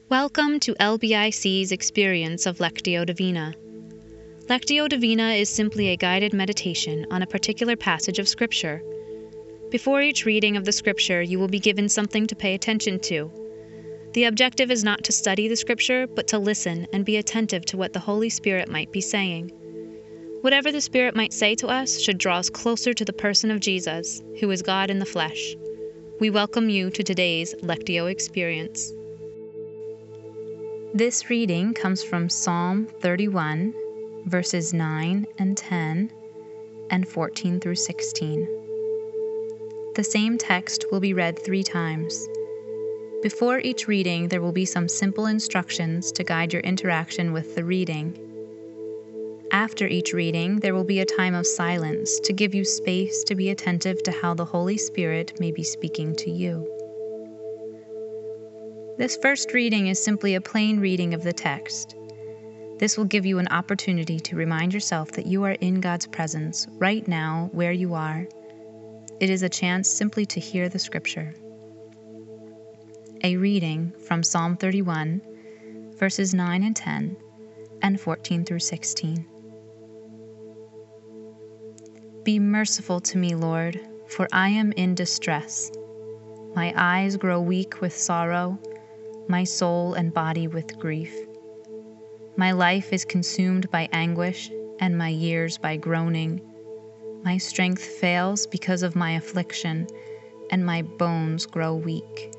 Welcome to LBIC's experience of Lectio Divina. Lectio Divina is simply a guided meditation on a particular passage of Scripture. Before each reading of the Scripture, you will be given something to pay attention to. The objective is not to study the Scripture, but to listen and be attentive to what the Holy Spirit might be saying. Whatever the Spirit might say to us should draw us closer to the person of Jesus, who is God in the flesh. We welcome you to today's Lectio experience. This reading comes from Psalm 31, verses 9 and 10, and 14 through 16. The same text will be read 3 times. Before each reading, there will be some simple instructions to guide your interaction with the reading. After each reading, there will be a time of silence to give you space to be attentive to how the Holy Spirit may be speaking to you. This first reading is simply a plain reading of the text. This will give you an opportunity to remind yourself that you are in God's presence right now where you are. It is a chance simply to hear the Scripture. A reading from Psalm 31, verses 9 and 10, and 14 through 16. Be merciful to me, Lord, for I am in distress. My eyes grow weak with sorrow, my soul and body with grief. My life is consumed by anguish, and my years by groaning. My strength fails because of my affliction, and my bones grow weak.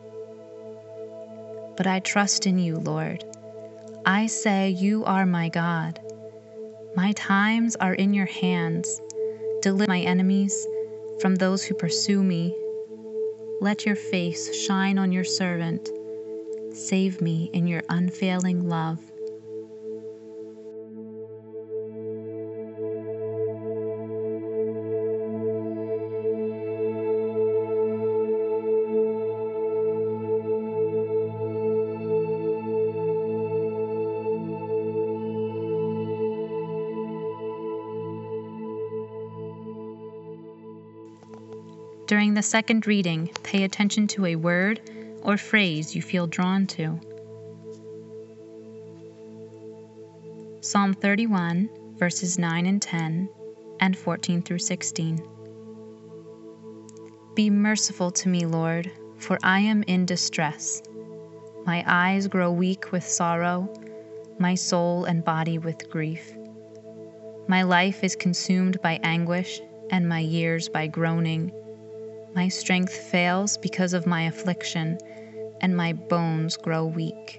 But I trust in you, Lord. I say you are my God. My times are in your hands. Deliver my enemies from those who pursue me. Let your face shine on your servant. Save me in your unfailing love. During the second reading, pay attention to a word or phrase you feel drawn to. Psalm 31, verses 9 and 10, and 14 through 16. Be merciful to me, Lord, for I am in distress. My eyes grow weak with sorrow, my soul and body with grief. My life is consumed by anguish, and my years by groaning. My strength fails because of my affliction, and my bones grow weak.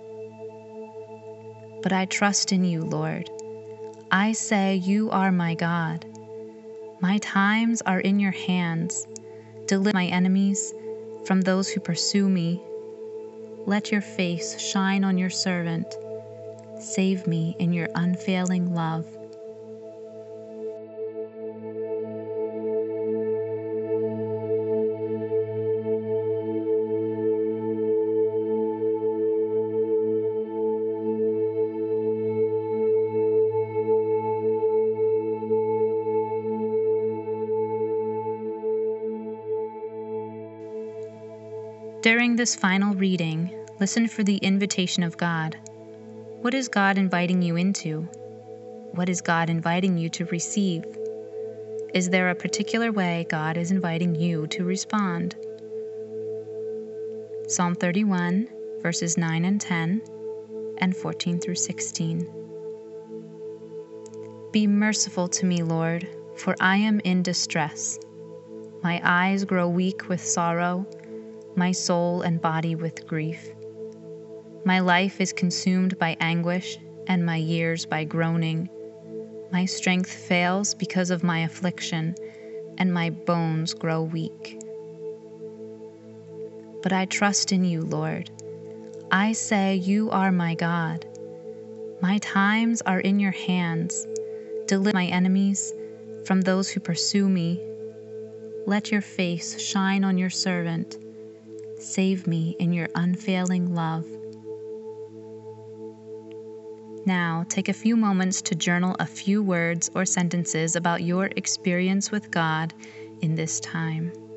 But I trust in you, Lord. I say you are my God. My times are in your hands. Deliver my enemies from those who pursue me. Let your face shine on your servant. Save me in your unfailing love. During this final reading, listen for the invitation of God. What is God inviting you into? What is God inviting you to receive? Is there a particular way God is inviting you to respond? Psalm 31, verses 9 and 10, and 14 through 16. Be merciful to me, Lord, for I am in distress. My eyes grow weak with sorrow, my soul and body with grief. My life is consumed by anguish, and my years by groaning. My strength fails because of my affliction, and my bones grow weak. But I trust in you, Lord. I say you are my God. My times are in your hands. Deliver my enemies from those who pursue me. Let your face shine on your servant. Save me in your unfailing love. Now, take a few moments to journal a few words or sentences about your experience with God in this time.